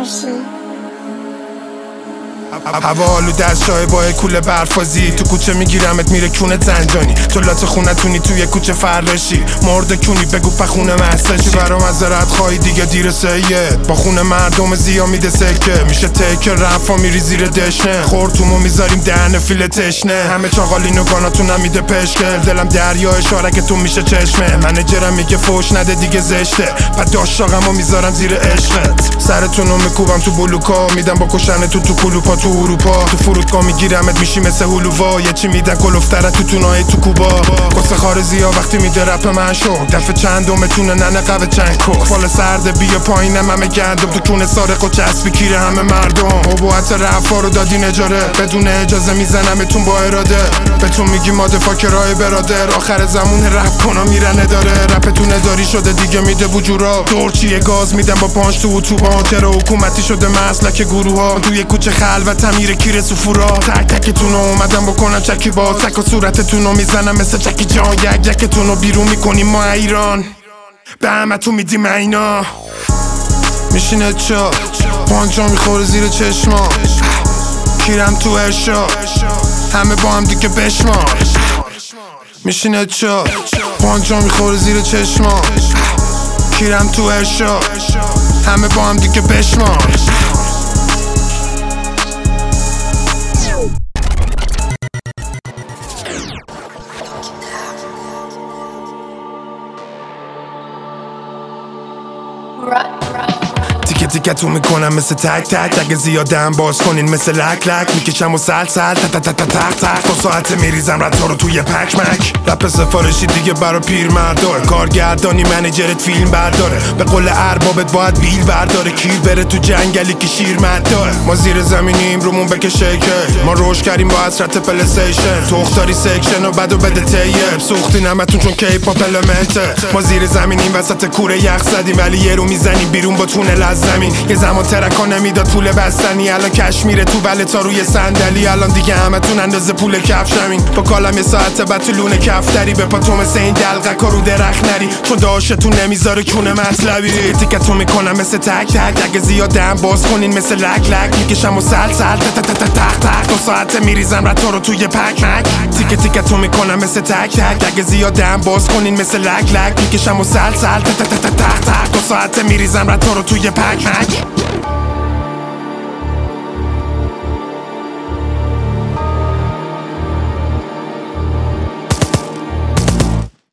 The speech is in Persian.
هوا آلوده از شای با کوله برفازی، تو کوچه میگیرمت میره کونه زنجانی، تو لات خونتونی توی کوچه فراشی، مرد کونی بگو پخونه مساشی، برام از رد خواهی دیگه دیر سید، با خونه مردم زیا میده سکه، میشه تکه رفا میری زیر دشنه، خورتومو میذاریم دهن فیل تشنه، همه چاقالین و گاناتون هم میده پشکل، دلم دریا اشاره که تو میشه چشمه، منیجرم میگه فوش نده دیگه زشته، پد داشتاقمو میذارم زیر عشقت، سرتونو میکوبم تو بلوکا، میدم با کشن تو کلوپا، تو اروپا تو فرودگاه میگیرمت میشی مثل هلووا، یه چی میدن کلوفتره تو تونای تو کوبا، قصه خارزیا وقتی میده رپ من شو، دفعه چندمتونه ننه قوه چند کس، فال سرده بیا پایینم همه گندم، تو کونه سارق و چسبی کیره همه مردم، عبوات رفا رو دادین اجاره، بدون اجازه میزنمتون با اراده، بهتون میگی مادفاکرای برادر، آخر زمون رپ کنا میرنه داره، رپتون اداری شده دیگه میده بجورا، دورچیه گاز میدم با پانچ تو اتوبان، چرا حکومتی شده مسلک گروه ها، توی کوچه خلوت میره کیر سفورا، تک تکتونو اومدم بکنم چکی باز، تک و صورتتونو میزنم مثل چکی جان، یک یکتونو بیرون میکنیم ما ایران، به همه تو میدیم اینا، میشینه چا پانچا میخوره زیر چشما، کیرم تو ارشا همه با هم دیگه بشمار، میشینه چا پانچا میخوره زیر چشما، کیرم تو ارشا همه با هم دیگه بشمار. تیکه تیکه تو میکنم مثل تک تک، اگه زیادم باز کنین مثل لک لک، میکشم و سلسل تک تک تک تک تک، دو ساعته میریزم رد رو توی پک مک، رپ سفارشی دیگه برا پیرمرداره، کارگردانی منیجرت فیلم برداره، به قول اربابت باید بیل برداره، کیر بره تو جنگلی که شیرمرد داره، ما زیر زمینیم رومون بکشه که ما روش کردیم با حسرت پلیستیشن، تختاری سکشن و بدو بده تیب، سوختین همتون چون کیپاپ المنته، ما زیر زمینیم وسط کوره یخ زدیم ولی یه رو میزنیم بیرون با تونل از زمین، یه زمان ترکا نمیداد پول بستنی، الان کشمیره تو بله تا روی صندلی، الان دیگه همتون اندازه پول کفشمین، با کالم یه ساعته بعد تو لونه کفتری، به پا تو مثل این دلقک رو درخت نری، چون داشتون نمیذاره کونه مطلبی، تیکتون میکنم مثل تک تک، اگه زیادم باز کنین مثل لک لک، میکشم و سلسل تک تک تک تک تک، دو ساعته میریزم رد رو توی پک مک، تیکه تیکتون میکنم مثل تک تک، اگه زیادم باز کنین مثل لک لک، میکشم و سلسل تک تک تک تک تک، دو ساعته میریزم رد رو توی پک مک.